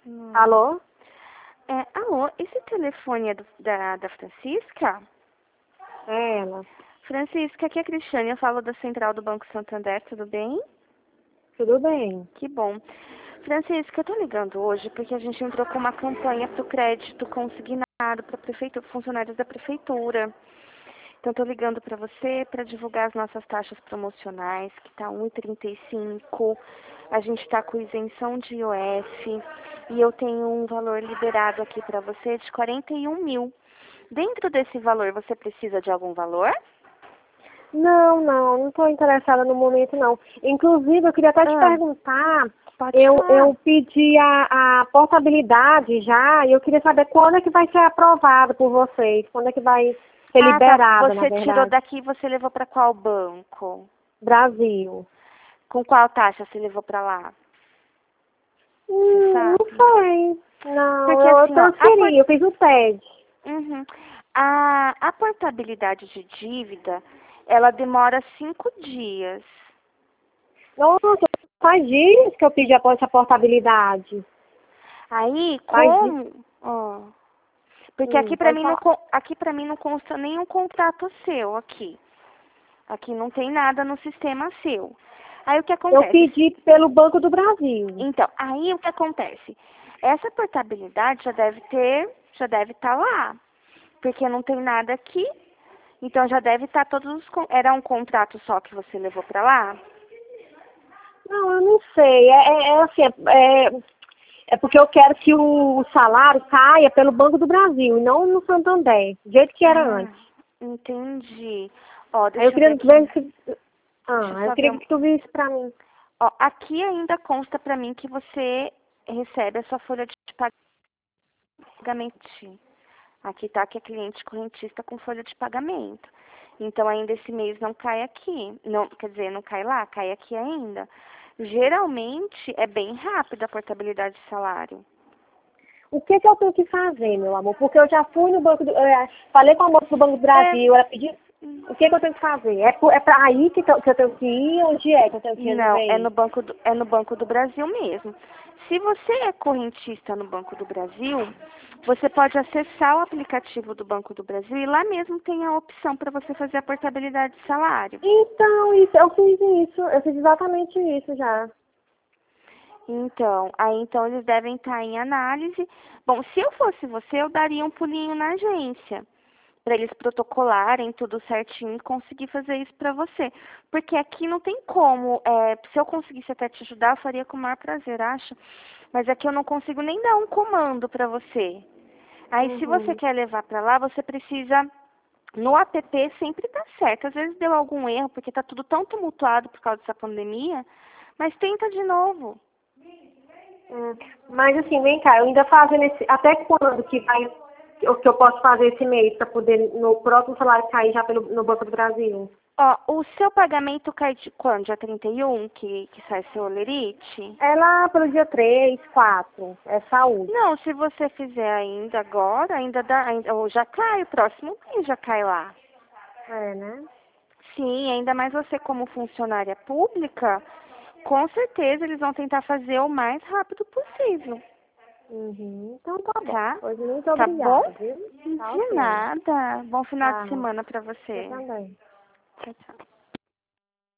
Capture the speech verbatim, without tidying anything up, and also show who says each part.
Speaker 1: Hum.
Speaker 2: Alô?
Speaker 1: É, alô, esse telefone é do- da, da Francisca?
Speaker 2: É ela.
Speaker 1: Francisca, aqui é a Cristiane, eu falo da Central do Banco Santander, tudo bem?
Speaker 2: Tudo bem?
Speaker 1: Que bom. Francisca, eu tô ligando hoje porque a gente entrou com uma campanha para o crédito consignado para prefeitura, funcionários da prefeitura. Então, estou ligando para você para divulgar as nossas taxas promocionais, que está um e trinta e cinco. A gente está com isenção de I O F e eu tenho um valor liberado aqui para você de quarenta e um mil. Dentro desse valor, você precisa de algum valor?
Speaker 2: Não, não, não estou interessada no momento, não. Inclusive, eu queria até te
Speaker 1: Ah,
Speaker 2: perguntar,
Speaker 1: pode
Speaker 2: eu,
Speaker 1: falar.
Speaker 2: eu pedi a, a portabilidade já, e eu queria saber quando é que vai ser aprovado por vocês, quando é que vai ser
Speaker 1: Ah, tá.
Speaker 2: liberada, na
Speaker 1: Você tirou
Speaker 2: verdade.
Speaker 1: daqui e você levou para qual banco?
Speaker 2: Brasil.
Speaker 1: Com qual taxa você levou para lá? Você
Speaker 2: Hum, não
Speaker 1: sabe?
Speaker 2: sei. Não,
Speaker 1: Porque
Speaker 2: eu, eu
Speaker 1: assim, ó, a por-
Speaker 2: transferi, eu fiz o T E D.
Speaker 1: Uhum. A, a portabilidade de dívida, ela demora cinco dias.
Speaker 2: Nossa, faz dias que eu pedi a- essa portabilidade.
Speaker 1: Aí,
Speaker 2: Faz dias.
Speaker 1: como... ó, porque
Speaker 2: Hum,
Speaker 1: aqui pra
Speaker 2: pode
Speaker 1: mim não,
Speaker 2: falar.
Speaker 1: con- aqui pra mim não consta nenhum contrato seu aqui. Aqui não tem nada no sistema seu. Aí o que
Speaker 2: Eu
Speaker 1: acontece?
Speaker 2: pedi pelo Banco do Brasil.
Speaker 1: Então, aí o que acontece? Essa portabilidade já deve ter, já deve estar lá. Porque não tem nada aqui. Então já deve estar todos os... con- Era um contrato só que você levou pra lá?
Speaker 2: Não, eu não sei. É, é, é assim, é, é é porque eu quero que o salário caia pelo Banco do Brasil e não no Santander, do jeito que era
Speaker 1: Ah,
Speaker 2: antes.
Speaker 1: entendi. Ó,
Speaker 2: Aí eu
Speaker 1: deixa eu ver
Speaker 2: queria
Speaker 1: aqui.
Speaker 2: ver se.
Speaker 1: Deixa eu
Speaker 2: Ah, eu
Speaker 1: só ver.
Speaker 2: queria
Speaker 1: um-
Speaker 2: que tu visse pra mim.
Speaker 1: Ó, aqui ainda consta pra mim que você recebe a sua folha de pagamento. Aqui tá que é cliente correntista com folha de pagamento. Então ainda esse mês não cai aqui. Não, quer dizer, não cai lá, cai aqui ainda. Geralmente é bem rápido a portabilidade de salário.
Speaker 2: O que que eu tenho que fazer, meu amor? Porque eu já fui no Banco do. É, falei com a moça do Banco do
Speaker 1: É.
Speaker 2: Brasil, ela pediu. O que que eu tenho que fazer? É, por- é pra aí que, to- que eu tenho que ir? Onde é que eu tenho que
Speaker 1: Não,
Speaker 2: resolver
Speaker 1: é no
Speaker 2: isso?
Speaker 1: Banco do, é no Banco do Brasil mesmo. Se você é correntista no Banco do Brasil, você pode acessar o aplicativo do Banco do Brasil e lá mesmo tem a opção para você fazer a portabilidade de salário.
Speaker 2: Então, isso, eu fiz isso, eu fiz exatamente isso já.
Speaker 1: Então, aí então eles devem estar em análise. Bom, se eu fosse você, eu daria um pulinho na agência para eles protocolarem tudo certinho e conseguir fazer isso para você. Porque aqui não tem como, é, se eu conseguisse até te ajudar, eu faria com o maior prazer, acho. Mas aqui eu não consigo nem dar um comando para você. Aí se você
Speaker 2: Uhum.
Speaker 1: quer levar para lá, você precisa, no app sempre tá certo. Às vezes deu algum erro, porque tá tudo tão tumultuado por causa dessa pandemia, mas tenta de novo.
Speaker 2: Hum, Mas assim, vem cá, eu ainda fazendo esse. Até quando que vai. O que eu posso fazer esse mês para poder no próximo salário cair já pelo, no Banco do Brasil?
Speaker 1: Ó, o seu pagamento cai de quando? Dia trinta e um, que, que sai seu olerite?
Speaker 2: É lá pelo dia três, quatro. É saúde.
Speaker 1: Não, se você fizer ainda agora, ainda dá, ainda, ou já cai, o próximo mês já cai lá.
Speaker 2: É, né?
Speaker 1: Sim, ainda mais você como funcionária pública, com certeza eles vão tentar fazer o mais rápido possível,
Speaker 2: Uhum. Então tá bom.
Speaker 1: tá?
Speaker 2: Pois muito
Speaker 1: Tá bom?
Speaker 2: obrigada, viu? Tá
Speaker 1: De
Speaker 2: ok.
Speaker 1: nada. Bom final de
Speaker 2: Tá.
Speaker 1: semana pra
Speaker 2: Você
Speaker 1: você.
Speaker 2: também.
Speaker 1: Tchau, tchau.